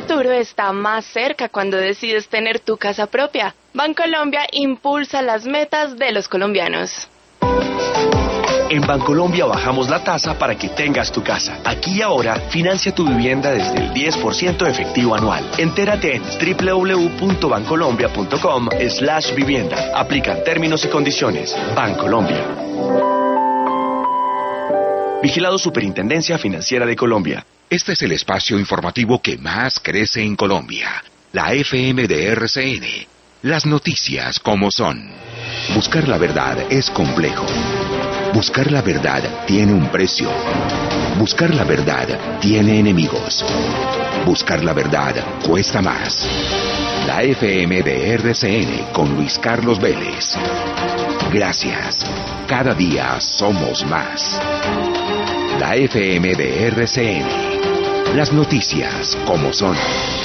futuro está más cerca cuando decides tener tu casa propia. Bancolombia impulsa las metas de los colombianos. En Bancolombia bajamos la tasa para que tengas tu casa. Aquí y ahora, financia tu vivienda desde el 10% efectivo anual. Entérate en www.bancolombia.com/vivienda. Aplican términos y condiciones. Bancolombia. Vigilado Superintendencia Financiera de Colombia. Este es el espacio informativo que más crece en Colombia. La FM de RCN. Las noticias como son. Buscar la verdad es complejo. Buscar la verdad tiene un precio. Buscar la verdad tiene enemigos. Buscar la verdad cuesta más. La FM de RCN con Luis Carlos Vélez. Gracias. Cada día somos más. La FM de RCN. Las noticias como son.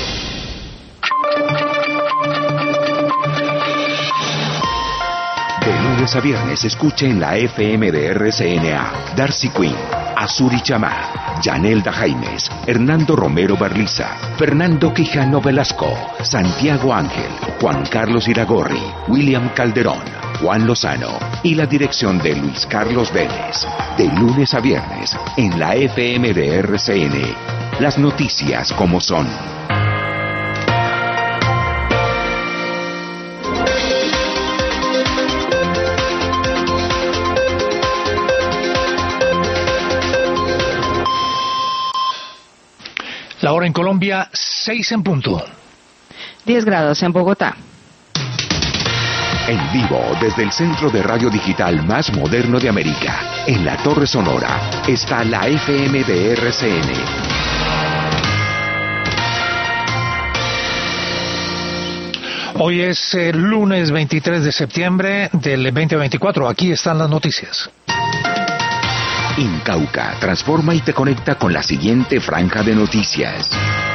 De lunes a viernes escuche en la FM de RCNA Darcy Quinn, Azuri Chamá, Yanelda Jaimes, Hernando Romero Barliza, Fernando Quijano Velasco, Santiago Ángel, Juan Carlos Iragorri, William Calderón, Juan Lozano y la dirección de Luis Carlos Vélez. De lunes a viernes en la FM de RCN. Las noticias como son. La hora en Colombia, 6 en punto. 10 grados en Bogotá. En vivo desde el centro de radio digital más moderno de América, en la Torre Sonora, está la FM de RCN. Hoy es lunes 23 de septiembre del 2024. Aquí están las noticias. Incauca transforma y te conecta con la siguiente franja de noticias.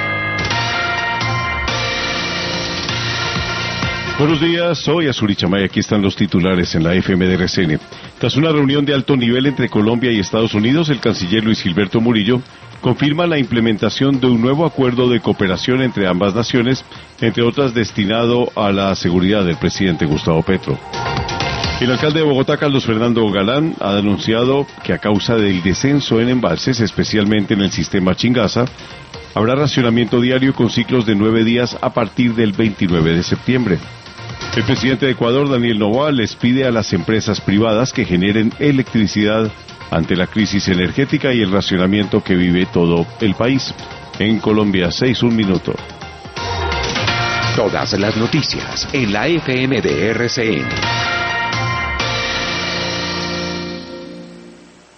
Buenos días, soy Azuri Chamá y aquí están los titulares en la FM de RCN. Tras una reunión de alto nivel entre Colombia y Estados Unidos, el canciller Luis Gilberto Murillo confirma la implementación de un nuevo acuerdo de cooperación entre ambas naciones, entre otras destinado a la seguridad del presidente Gustavo Petro. El alcalde de Bogotá, Carlos Fernando Galán, ha denunciado que a causa del descenso en embalses, especialmente en el sistema Chingaza, habrá racionamiento diario con ciclos de 9 días a partir del 29 de septiembre. El presidente de Ecuador, Daniel Noboa, les pide a las empresas privadas que generen electricidad ante la crisis energética y el racionamiento que vive todo el país. En Colombia, 6:01 minuto. Todas las noticias en la FM de RCN.